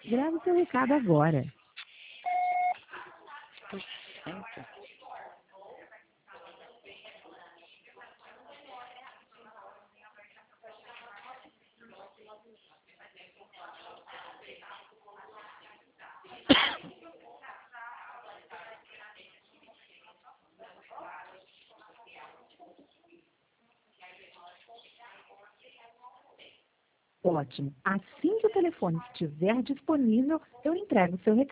Grave seu recado agora. Ótimo. Assim que o telefone estiver disponível, eu entrego o seu recado.